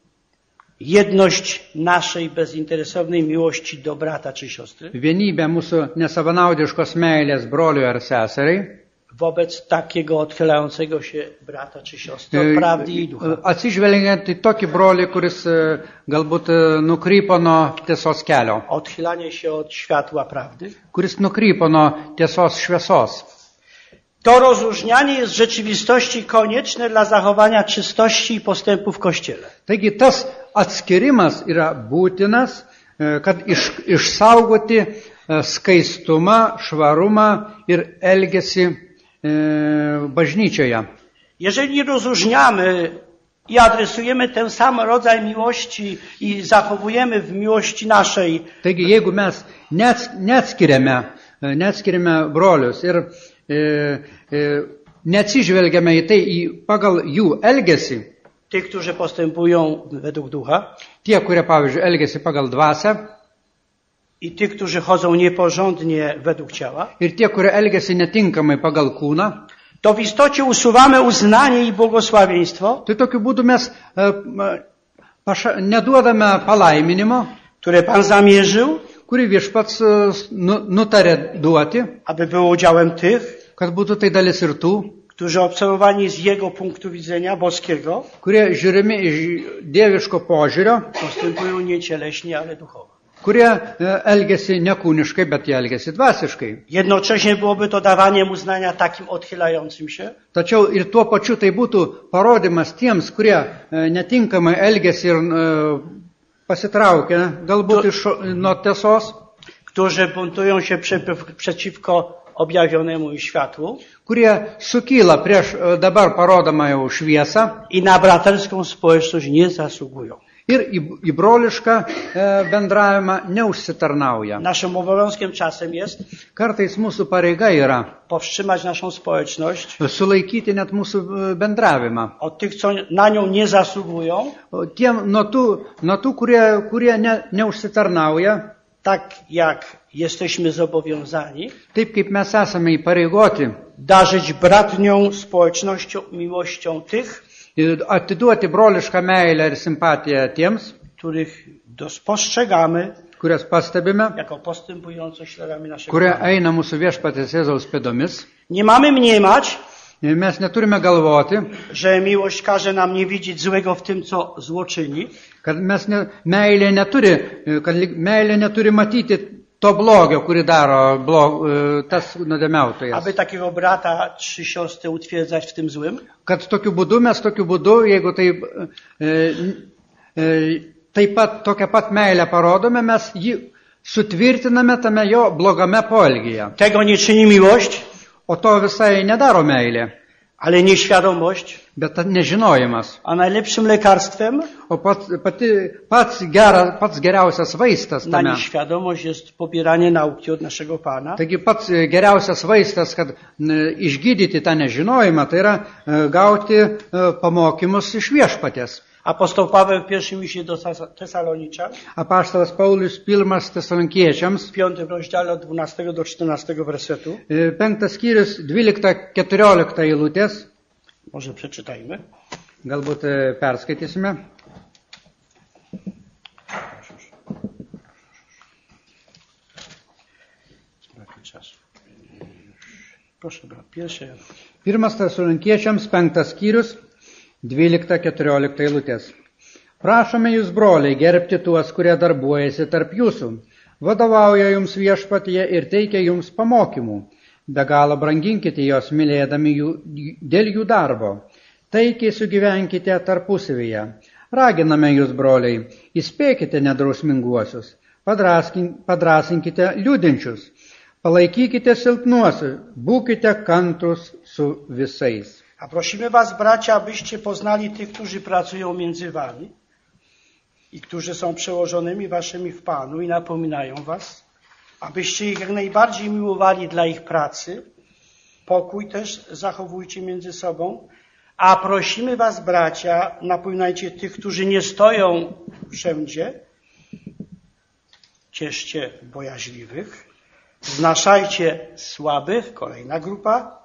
jedność naszej bezinteresownej miłości do brata czy siostry vienybę mūsų nesavanaudiškos meilės broliui ar seseriai, wobec takiego odchylającego się brata czy siostry od prawdy i ducha. atsižvelgiant į tokį brolį, kuris e, galbūt e, nukrypo nuo tiesos kelio, Odchylanie się od światła prawdy. kuris nukrypo nuo tiesos šviesos. To rozróżnianie jest w rzeczywistości konieczne dla zachowania czystości i postępu w Kościele. Taigi tas atskirimas yra būtinas, e, kad iš, išsaugoti e, skaistumą, švarumą ir elgesį e, bažnyčioje. Jeżeli rozróżniamy i adresujemy ten sam rodzaj miłości i zachowujemy w miłości naszej Taigi jeigu mes neats- neatskiriame, e, neatskiriame brolius ir e, e, neatsižvelgiame į tai į pagal jų elgesį, tych, którzy postępują według ducha tie, kurie, pavyzdžiui, elgesi pagal dvasią i tych, którzy chodzą nieporządnie według ciała, ir tie, kurie elgesi netinkamai pagal kūną, to w istocie usuwamy uznanie i błogosławieństwo, tai tokiu būdu mes e, e, paša, neduodame palaiminimo, które Pan zamierzył, kurį viešpats e, nu, nutarė duoti, aby było udziałem tych, kad būtų tai dalis ir tų, którzy obserwowani z Jego punktu widzenia boskiego kurie žiūrimi iš dieviško požiūrio, postępują nie cieleśnie, ale duchowo. kurie e, elgesi ne kūniškai, bet jie elgesi dvasiškai. Jednocześnie byłoby to dawaniem uznania takim odchylającym się, Tačiau ir tuo pačiu tai būtų parodymas tiems, kurie e, netinkamai elgesi ir e, pasitraukia galbūt iš nuo tiesos, którzy buntują się przy, przeciwko objawionemu światłu kurie sukyla prieš e, dabar parodomą jau šviesą i na braterską społeczność nie zasługują. ir į, į brolišką e, bendravimą neužsitarnauja. Naszym obowiązkiem czasem jest Kartais mūsų pareiga yra powstrzymać naszą społeczność sulaikyti net mūsų e, bendravimą. od tych, co na nią nie zasługują, O tiem nuo tų, nuo tų kurie, kurie ne, neužsitarnauja, tak jak jesteśmy zobowiązani, taip kaip mes esame įpareigoti darzyć bratnią społecznością, miłością tych, ir atiduoti brolišką meilę ir simpatiją tiems, których dostrzegamy kurias pastebime, jako postępujące śladami naszego kurie Pana. eina mūsų viešpatės Jėzaus pėdomis. Nie mamy mniemać, Ir mes neturime galvoti, że miłość każe nam nie widzieć złego w tym, co zło czyni, kad mes ne, meilė neturi, kad lyg- meilė neturi matyti to blogio, kurį daro blog, tas nuodėmiautojas. aby takiego brata czy siostrę utwierdzać w tym złym, Kad tokiu būdu mes tokiu būdu, jeigu taip, e, e, taip pat tokią pat meilę parodome, mes jį sutvirtiname tame jo blogame poelgyje. tego nie czyni miłość, O to visai nedaro meilė, ale nieświadomość, bet ta nežinojimas. a najlepszym lekarstwem O pats, pati, pats, gera, pats geriausias vaistas na tame. nieświadomość jest pobieranie nauki od naszego Pana, Taigi pats geriausias vaistas, kad n, išgydyti tą nežinojimą, tai yra e, gauti e, pamokymus iš viešpatės. Apostoł Paweł w pierwszym liście do Tesaloniczan, Apaštalas Paulius pirmas tesalonkiečiams, w piątym rozdziale od dwunastego do czternastego wersetu, e, penktas skyrius, dvylikta keturiolikta eilutės, może przeczytajmy. galbūt e, perskaitysime. Brakuje czasu. Proszę, brat, pierwszy. Pirmas tesalonkiečiams, penktas skyrius, dvylikta keturiolikta eilutės. Prašome jūs, broliai, gerbti tuos, kurie darbuojasi tarp jūsų, vadovauja jums viešpatyje ir teikia jums pamokymų. Be galo branginkite jos, mylėdami jų, dėl jų darbo. Taikiai sugyvenkite tarpusavyje. Raginame jūs, broliai, įspėkite nedrausminguosius, padrasinkite liūdinčius, palaikykite silpnuosius, būkite kantrus su visais. A prosimy was, bracia, abyście poznali tych, którzy pracują między wami i którzy są przełożonymi waszymi w Panu i napominają was, abyście ich jak najbardziej miłowali dla ich pracy. Pokój też zachowujcie między sobą. A prosimy was, bracia, napominajcie tych, którzy nie stoją wszędzie. Cieszcie bojaźliwych. Znaszajcie słabych. Kolejna grupa.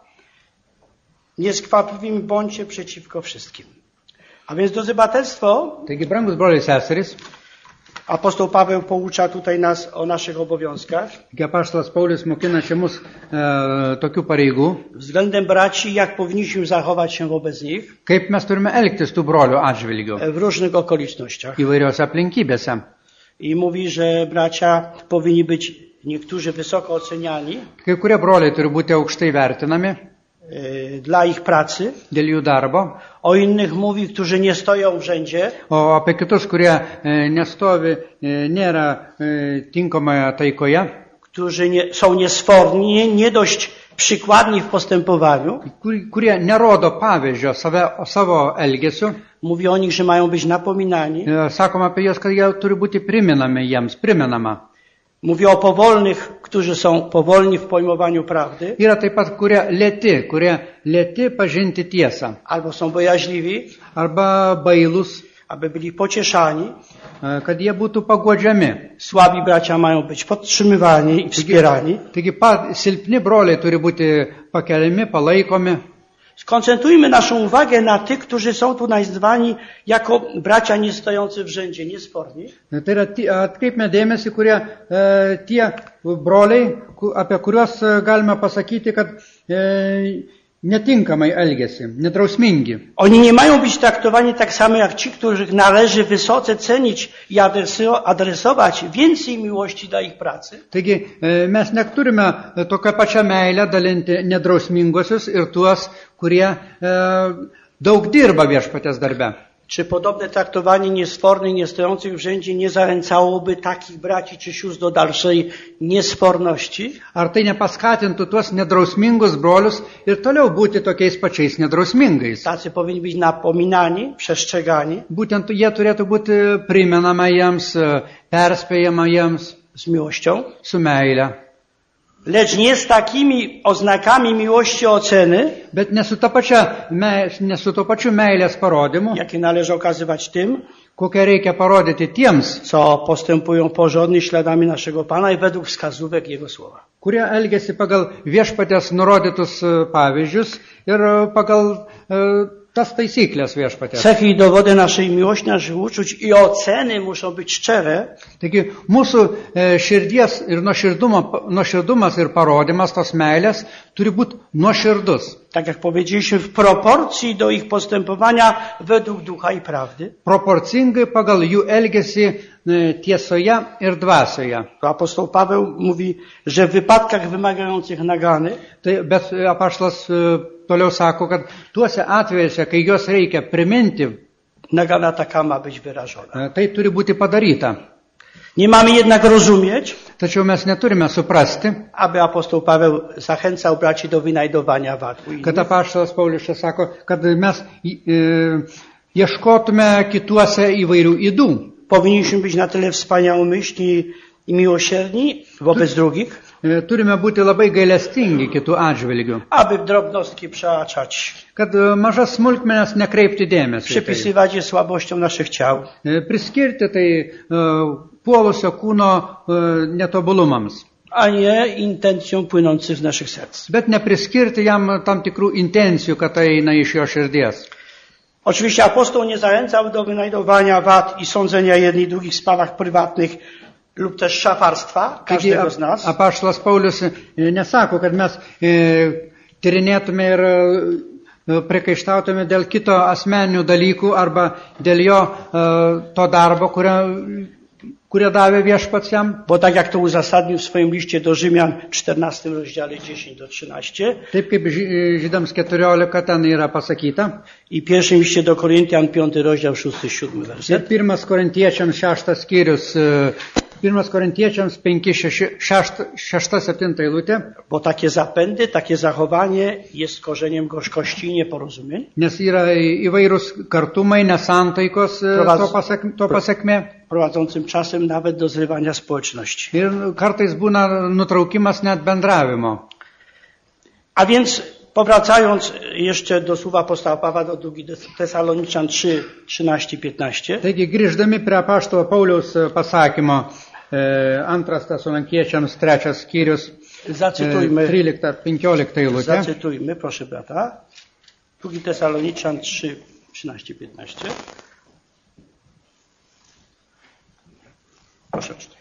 Nieskwapliwymi bądźcie przeciwko wszystkim. A więc, drodzy braterstwo, Taigi, brangus broliai seserys, apostoł Paweł poucza tutaj nas o naszych obowiązkach. Taigi apaštalas Paulius mokina čia mus e, tokių pareigų, Względem braci, jak powinniśmy zachować się wobec nich kaip mes turime elgtis tų brolių atžvilgių w różnych okolicznościach. įvairiose aplinkybėse. I mówi, że bracia powinni być niektórzy wysoko oceniani Kai kurie broliai turi būti aukštai vertinami y, dla ich pracy. dėl jų darbo, O innych mówi, którzy nie stoją w rzędzie, o apie kitus, kurie e, nestovi, e, nėra e, tinkamoje taikoje, którzy nie, są niesforni, nie, nie dość przykładni w postępowaniu. kur, kurie nerodo pavyzdžio save, savo elgesiu. Mówi o nich, że mają być napominani. E, Sakoma apie juos, kad jie turi būti priminami jiems, priminama. Mówi o powolnych, którzy są powolni w pojmowaniu prawdy, Yra taip pat, kurie lėti, kurie lėti pažinti tiesą. albo są bojaźliwi, Arba bailus, aby byli pocieszani. e, kad jie būtų paguodžiami. Słabi bracia mają być podtrzymywani i wspierani. Taigi pat, silpni broliai turi būti pakeliami, palaikomi. Skoncentrujmy naszą uwagę na tych, którzy są tu nazwani jako bracia niestojący w rzędzie, niesporni. Tai yra, ti- atkreipime dėmesį, kurie e, tie broliai, ku- apie kuriuos e, galime pasakyti, kad e, netinkamai elgesi, nedrausmingi. Oni nie mają być traktowani tak samo jak ci, których należy wysoce cenić i adreso- adresować więcej miłości dla ich pracy. Taigi e, mes neturime e, tokią pačią meilę dalinti nedrausmingosius ir tuos, kurie e, daug dirba viešpaties darbe. Czy podobne traktowanie niesfornych, niestojących w rzędzie nie zachęcałoby takich braci czy sióstr do dalszej niesforności? Ar tai nepaskatintų tuos nedrausmingus brolius ir toliau būti tokiais pačiais nedrausmingais? Tacy powinni być napominani, przestrzegani Būtent jie turėtų būti primenama jiems, e, perspėjama jiems z miłością, su meile. lecz nie z takimi oznakami miłości oceny, Bet ne su, ta pačia, me, ne su to pačiu meilės parodymu, jakie należy okazywać tym, kokią reikia parodyti tiems, co postępują porządnie śladami naszego Pana i według wskazówek Jego Słowa. kurie elgesi pagal viešpatės nurodytus e, pavyzdžius ir e, pagal e, tas taisyklės viešpatės. Cechy i dowody naszej miłości, naszych uczuć i oceny muszą być szczere, Taigi mūsų e, širdies ir nuoširdumo- nuoširdumas ir parodymas tos meilės turi būti nuoširdus. tak jak powiedzieliśmy, w proporcji do ich postępowania według ducha i prawdy. Proporcingai pagal jų elgesį e, tiesoje ir dvasioje. To apostoł Paweł mówi, że w wypadkach wymagających nagany Tai, bet apaštalas e, toliau sako, kad tuose atvejuose, kai juos reikia priminti, nagana taka ma być wyrażona. e, tai turi būti padaryta. Nie mamy jednak rozumieć, Tačiau mes neturime suprasti, aby apostoł Paweł zachęcał braci do wynajdowania wad u innych. kad apaštalas Paulius čia sako, kad mes e, ieškotume kituose įvairių ydų. Powinniśmy być na tyle wspaniałomyślni i miłosierni wobec drugich, E, Turime būti labai gailestingi kitų atžvilgių, aby w drobnostki przeaczać, kad e, mažas smulkmenas nekreipti dėmesio. į tai. przypisywać je słabościom naszych ciał, E, Priskirti tai e, puolusio kūno e, netobulumams, a nie intencjom płynących z naszych serc. bet nepriskirti jam tam tikrų intencijų, kad tai eina iš jo širdies. Oczywiście apostoł nie zachęcał do wynajdowania wad i sądzenia jednych i drugich w sprawach prywatnych lub też szafarstwa Taigi każdego z nas. apaštalas Paulius e, nesako, kad mes e, tyrinėtume ir e, priekaištautume dėl kito asmeninių dalykų arba dėl jo to darbo, kurio, kurie davė viešpats jam. Bo tak jak to uzasadnił w swoim liście do Rzymian w czternastym rozdziale dziesięć do trzynastu. Taip kaip Žydams keturiolika ten yra pasakyta. I pierwszym liście do Koryntian piąty rozdział szósty siódmy werset. Ir pirmas Korintiečiams šeštas skyrius, pirmas Korintiečiams penki, šešta, septinta eilutė. Bo takie zapędy, takie zachowanie jest korzeniem gorzkości i nieporozumień. Nes yra įvairūs kartumai, nesantaikos to, pasak, to pasakmė. Prowadzącym czasem nawet do zrywania społeczności. Ir kartais būna nutraukimas net bendravimo. A więc powracając jeszcze do słów apostoła Pawła do drugiego Tesaloniczan trzy, trzynaście, piętnaście. Taigi grįždami prie apaštalo Pauliaus pasakymo, antras Tesalonikiečiams trečias skyrius, Zacytujmy. trylikta, penkiolikta eilutė. Zacytujmy, proszę brata. drugi Tesaloniczan trzy, trzynaście, piętnaście. Proszę czytać.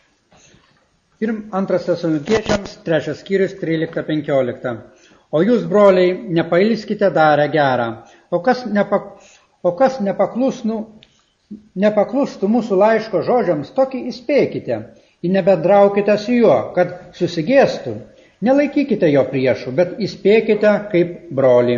Antras Tesalonikiečiams trečias skyrius, trylikta, penkiolikta. O jūs, broliai, nepailskite darę gerą. O kas, nepak, o kas nepaklusnų, nepaklustų mūsų laiško žodžiams, tokį įspėkite ir nebendraukite su juo, kad susigėstų. Nelaikykite jo priešų, bet įspėkite kaip broli.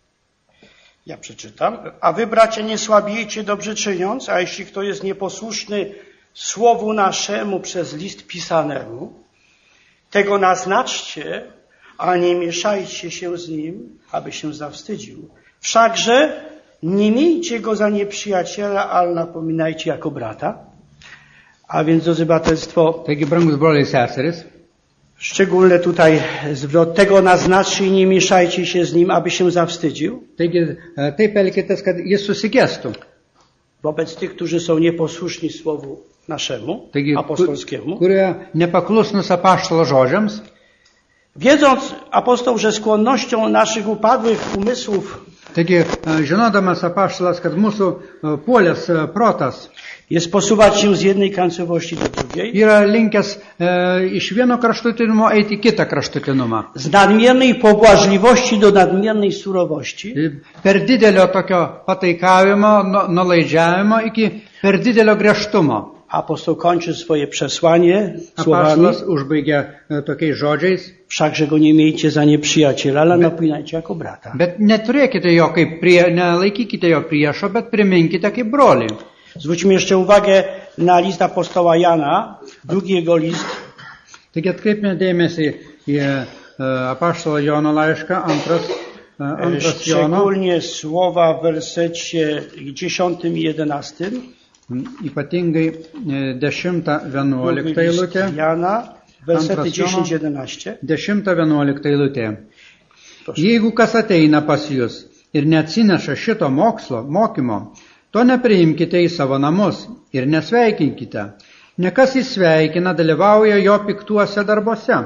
Ja przeczytam. A wy, bracia, nie słabiejcie dobrze czyniąc, a jeśli kto jest nieposłuszny słowu naszemu przez list pisanemu, tego naznaczcie, a nie mieszajcie się z nim, aby się zawstydził. Wszakże nie miejcie go za nieprzyjaciela, ale napominajcie jako brata. A więc, drodzy braterstwo, Taigi, brangus broliai seserys, szczególne tutaj zwrot, tego naznaczcie i nie mieszajcie się z nim, aby się zawstydził. Taigi, taip elkitės, kad jis susigėstų. Wobec tych, którzy są nieposłuszni słowu naszemu, Taigi, apostolskiemu. kurie nepaklusnus apaštalo žodžiams. Wiedząc apostoł, że skłonnością naszych upadłych umysłów Taigi, žinodamas apaštalas, kad mūsų puolės protas jest posuwać się z jednej krańcowości do drugiej, yra linkęs e, iš vieno kraštutinumo eiti į kitą kraštutinumą. z nadmiernej pobłażliwości do nadmiernej surowości, Per didelio tokio pataikavimo, no, nulaidžiavimo iki per didelio griežtumo. apostoł kończy swoje przesłanie słowami: Apaštalas užbaigia e, tokiais žodžiais. wszakże go nie miejcie za nieprzyjaciela, ale napominajcie jako brata. Bet neturėkite jo kaip prie, nelaikykite jo priešo, bet priminkite kaip brolį. Zwróćmy jeszcze uwagę na list apostoła Jana, drugi jego list, Taigi atkreipime dėmesį į e, apaštalo Jono laišką, antras, e, antras Jono, szczególnie słowa w wersecie dziesiątym i jedenastym. ypatingai dešimta vienuolikta eilutė. Jana, wersety Antras Jono. dziesięć jedenaście. Dešimta vienuolikta eilutė. Jeigu kas ateina pas jūs ir neatsineša šito mokslo, mokymo, to nepriimkite į savo namus ir nesveikinkite. Nekas įsveikina, dalyvauja jo piktuose darbuose.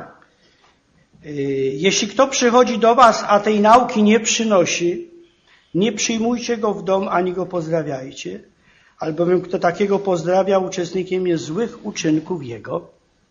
Jeśli kto przychodzi do was, a tej nauki nie przynosi, nie przyjmujcie go w dom, ani go pozdrawiajcie, albowiem kto takiego pozdrawia, uczestnikiem jest złych uczynków jego.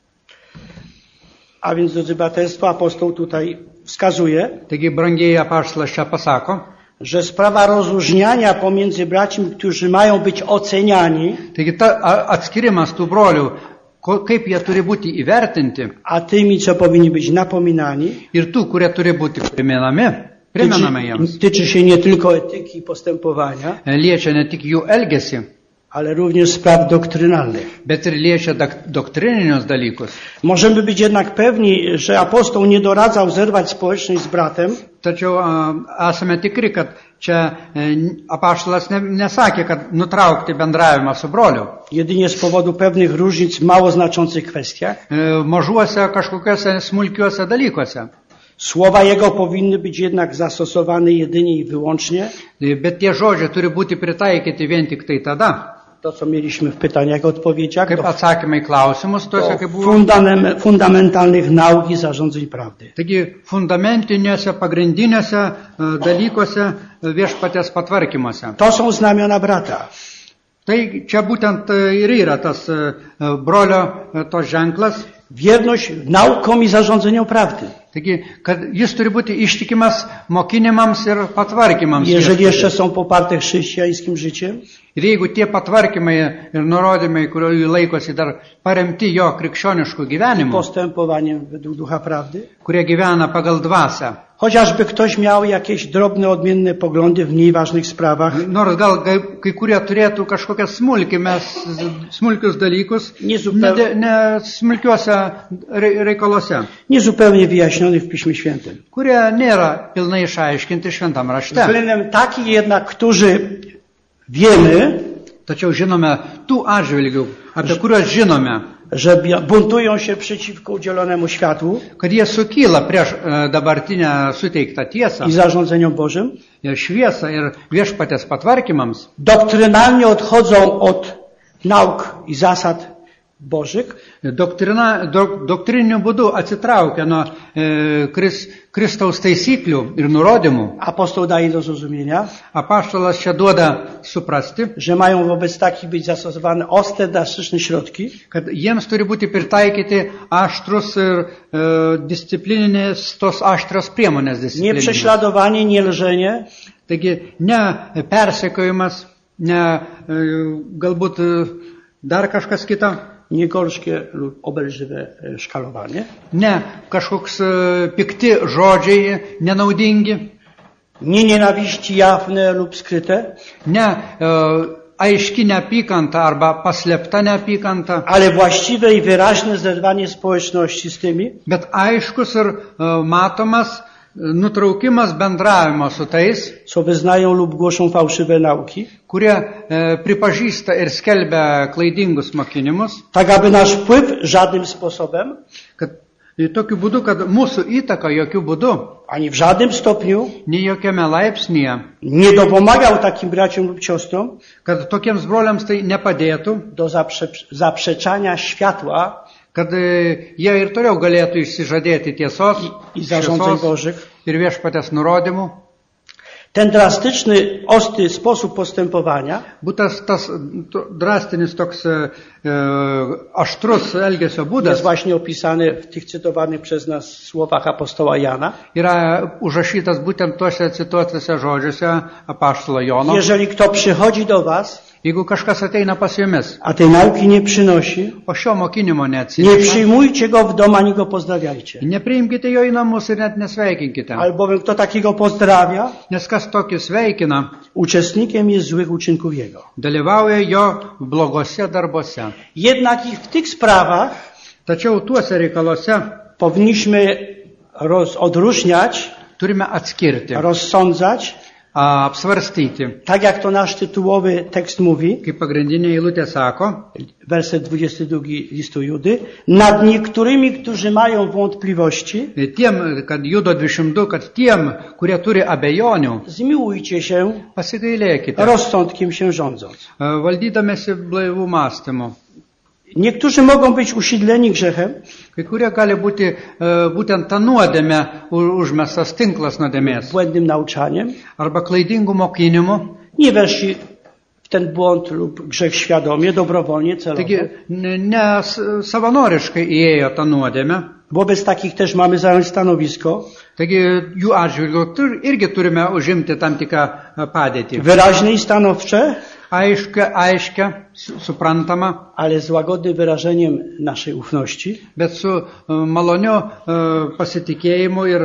A więc, drodzy braterstwo, apostoł tutaj wskazuje, Taigi, brangieji apaštalas čia pasako, że sprawa rozróżniania pomiędzy braćmi, którzy mają być oceniani, taigi ta a- atskirimas tų brolių, ko- kaip jie turi būti įvertinti a tymi, co powinni być napominani, ir tų, kurie turi būti priminami, primename jiems, tyczy, tyczy się nie tylko etyki i postępowania, liečia ne tik jų elgesį, ale również spraw doktrynalnych. bet ir liečia dak- doktrininius dalykus. Możemy być jednak pewni, że apostoł nie doradzał zerwać społeczność z bratem, Tačiau a, esame tikri, kad čia e, apaštalas ne, nesakė, kad nutraukti bendravimą su broliu. jedynie z powodu pewnych różnic w mało znaczących kwestiach. E, mažuose kažkokiuose smulkiuose dalykuose. Słowa jego powinny być jednak zastosowane jedynie i wyłącznie. E, Bet tie žodžiai turi būti pritaikyti vien tik tai tada, To, co mieliśmy w pytaniach, odpowiedziach, kaip do, atsakymai į klausimus, tuose do kaip buvo. fundam- fundamentalnych nauk i zarządzeń prawdy. Taigi fundamentiniuose, pagrindiniuose e, dalykuose e, viešpaties patvarkymuose. To są znamiona brata. Tai čia būtent e, ir yra tas e, brolio e, tos ženklas. wierność naukom i zarządzeniom prawdy. Taigi, kad jis turi būti ištikimas mokinimams ir patvarkymams. Jeżeli jeszcze są poparte chrześcijańskim życiem, Ir jeigu tie patvarkymai ir nurodymai, kuriuo laikosi dar paremti jo krikščioniškų gyvenimų, postępowaniem według ducha prawdy, kurie gyvena pagal dvasią. chociażby ktoś miał jakieś drobne, odmienne poglądy w mniej ważnych sprawach, Nors gal kai kurie turėtų kažkokias smulkimes, smulkius dalykus, Nezupeł- ne, ne smulkiuose re- reikaluose, niezupełnie wyjaśnionych w Piśmie Świętym. kurie nėra pilnai išaiškinti šventam rašte. Względem takich jednak, którzy wiemy, Tačiau žinome tų atžvilgių, apie kuriuos žinome, że bia- buntują się przeciwko udzielonemu światłu kad jie sukyla prieš e, dabartinę suteiktą tiesą i zarządzeniom Bożym, ir šviesą ir viešpatės patvarkymams, doktrynalnie odchodzą od nauk i zasad Bożych, doktrina, dok, doktrininiu būdu atsitraukia nuo e, kris, Kristaus taisyklių ir nurodymų. apostoł daje do zrozumienia, Apaštalas čia duoda suprasti, że mają wobec takich być zastosowane ostre, drastyczne środki, kad jiems turi būti pritaikyti aštrus ir e, disciplininės, tos aštrios priemonės nie disciplininės. prześladowanie, nie lżenie, Taigi ne persekiojimas, ne e, galbūt e, dar kažkas kita, nie gorzkie lub obelżywe e, szkalowanie, ne kažkoks e, pikti žodžiai, nenaudingi, nie nienawiści jawne lub skryte, ne e, aiški neapykanta arba paslėpta neapykanta, ale właściwe i wyraźne zerwanie społeczności z tymi, bet aiškus ir e, matomas nutraukimas bendravimo su tais, co wyznają lub głoszą fałszywe nauki, kurie e, pripažįsta ir skelbia klaidingus mokinimus, tak aby nasz wpływ żadnym sposobem, kad e, tokiu būdu, kad mūsų įtaka jokių būdų, ani w żadnym stopniu nei jokiame laipsnyje, nie dopomagał takim braciom lub siostrom kad tokiems broliams tai nepadėtų, do zaprze- zaprzeczania światła kad e, jie ir toliau galėtų išsižadėti tiesos, i zarządzeń šviesos Bożych. ir viešpatės nurodymų. Ten drastyczny, ostry sposób postępowania Būtas tas to, drastinis toks e, e, aštrus elgesio jest būdas właśnie opisany w tych cytowanych przez nas słowach apostoła Jana. yra užrašytas būtent tuose cituotose žodžiuose apaštalo Jono. Jeżeli kto przychodzi do was, Jeigu kažkas ateina pas jumis, a tej nauki nie przynosi, o šio mokinimo nie neatsineša, przyjmujcie go w dom, ani go pozdrawiajcie. nepriimkite jo į namus ir net nesveikinkite. Albowiem kto takiego pozdrawia, Nes kas tokį sveikina, uczestnikiem jest złych uczynków jego. dalyvauja jo blogose darbuose. Jednak i w tych sprawach Tačiau tuose reikaluose powinniśmy roz, odróżniać, turime atskirti, rozsądzać, apsvarstyti. tak jak to nasz tytułowy tekst mówi, Kaip pagrindinė eilutė sako, werset dwudziesty drugi listu Judy, nad niektórymi, którzy mają wątpliwości, tiem, kad Judo dvidešimt du, kad tiem, kurie turi abejonių, zmiłujcie się, pasigailėkite, rozsądkiem się rządząc. valdydamėsi blaivų mąstymu. Niektórzy mogą być usidleni grzechem, Kai kurie gali būti e, būtent tą nuodėmę u- užmestas tinklas nuodėmės błędnym nauczaniem, arba klaidingų mokinimų. nie weszli w ten błąd lub grzech świadomie, dobrowolnie, celowo. Taigi ne ne s- savanoriškai įėjo tą nuodėmę. Wobec takich też mamy zająć stanowisko Taigi jų atžvilgiu tur, irgi turime užimti tam tikrą e, padėtį. wyraźne i stanowcze, Aiškia, aiškia, su- suprantama, ale z łagodnym wyrażeniem naszej ufności, bet su e, maloniu e, pasitikėjimu ir e,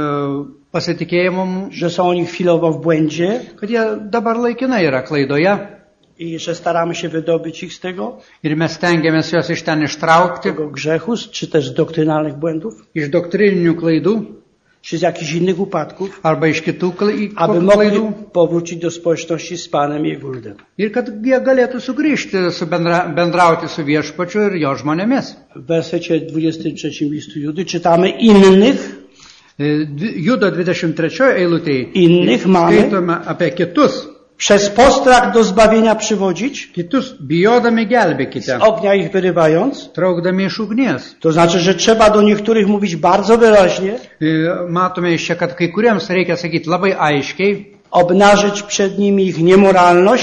pasitikėjimu, że są oni chwilowo w błędzie kad jie dabar laikinai yra klaidoje i że staramy się wydobyć ich z tego, ir mes tengiamės juos iš ten ištraukti, tego grzechu, czy też z doktrynalnych błędów, iš doktrininių klaidų czy z jakichś innych upadków, arba iš kitų klai- aby mogli klaidų. powrócić do społeczności z Panem i Jego ludem. Ir kad jie galėtų sugrįžti, su bendra, bendrauti su viešpačiu ir jo žmonėmis. W wersecie dwudziestym trzecim listu Judy czytamy innych, E, dvi- Judo dvidešimt trečioje eilutėje innych mamy skaitome apie kitus. przez postrach do zbawienia przywodzić, Kitus bijodami z gelbėkite, ognia ich wyrywając. traukdami iš ugnies. To znaczy, że trzeba do niektórych mówić bardzo wyraźnie, E, Matome iš čia, kad kai kuriems reikia sakyti labai aiškiai, obnażyć przed nimi ich niemoralność,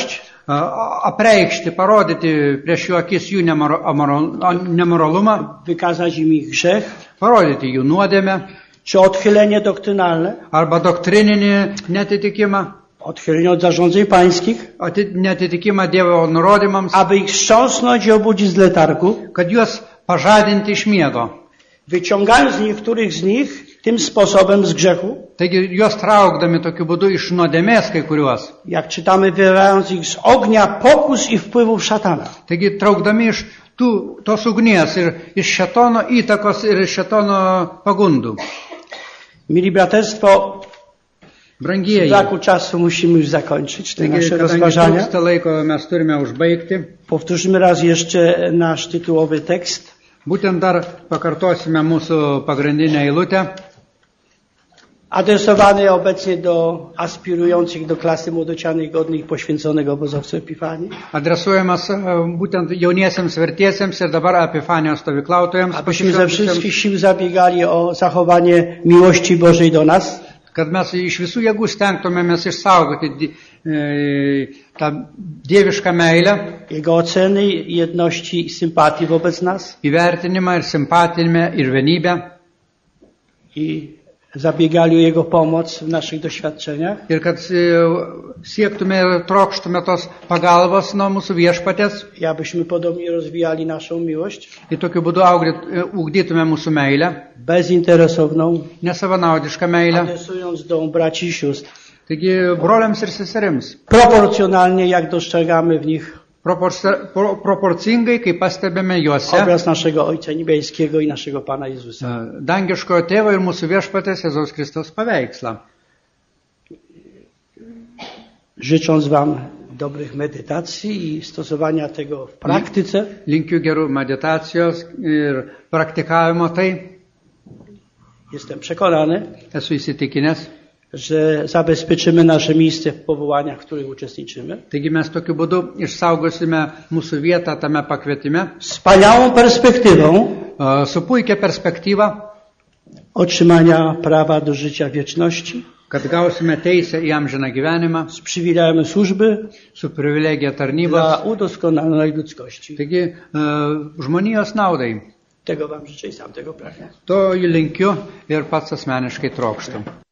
apreikšti, parodyti prieš jų akis jų nemoralumą, wykazać im ich grzech, parodyti jų nuodėmę, czy odchylenie doktrynalne, arba doktrininį netitikimą, odchylenie od zarządzeń pańskich, netitikimą Dievo nurodymams, aby ich wstrząsnąć i obudzić z letargu, kad juos pažadinti iš miego. Wyciągając niektórych z nich tym sposobem z grzechu, Taigi juos traukdami tokiu būdu iš nuodėmės kai kuriuos. jak czytamy, wyrywając ich z ognia pokus i wpływów szatana. Taigi traukdami iš tų, tos ugnies ir iš šėtono įtakos ir iš šėtono pagundų. Mili braterstwo, z Brangieji, braku czasu musimy już zakończyć te taigi, nasze kadangi rozważania. trūksta laiko, mes turime užbaigti. Powtórzymy raz jeszcze nasz tytułowy tekst. Būtent dar pakartosime mūsų pagrindinę eilutę, Adresowany obecnie do aspirujących do klasy młodocianych godnych poświęconego obozowcu Epifanii. adresuojamas e, būtent jauniesiems vertiesiems ir dabar Epifanijos stovyklautojams, Abyśmy ze wszystkich pasišventusiems, sił zabiegali o zachowanie miłości Bożej do nas, kad mes iš visų jėgų stengtumėmės išsaugoti di- e, tą dievišką meilę, Jego oceny, jedności i sympatii wobec nas įvertinimą ir simpatinimą ir vienybę. i zabiegali o Jego pomoc w naszych doświadczeniach. Ir kad e, siektume ir trokštume tos pagalbos nuo mūsų viešpatės I abyśmy podobnie rozwijali naszą miłość ir tokiu būdu augdyt- e, ugdytume mūsų meilę, bezinteresowną, nesavanaudišką meilę. adresując do braci i sióstr, Taigi broliams ir seserims, proporcjonalnie jak dostrzegamy w nich proporci- pro- proporcingai, kaip pastebime juose, obraz naszego Ojca Niebieskiego i naszego Pana Jezusa. e, dangiškojo tėvo ir mūsų viešpatės Jėzaus Kristaus paveikslą. Życząc Wam dobrych medytacji i stosowania tego w praktyce, Linkiu gerų meditacijos ir praktikavimo tai, jestem przekonany, esu įsitikinęs. że zabezpieczymy nasze miejsce w powołaniach, w których uczestniczymy. Taigi mes tokiu būdu išsaugosime mūsų vietą tame pakvietime, Wspaniałą perspektywą e, su puikia perspektyva, otrzymania prawa do życia wieczności, kad gausime teisę į amžiną gyvenimą, z przywilejem służby su privilegija dla tarnybos, udoskonalonej ludzkości. taigi e, žmonijos naudai. Tego Wam życzę i sam tego pragnę. To įlinkiu ir pats asmeniškai trokštu.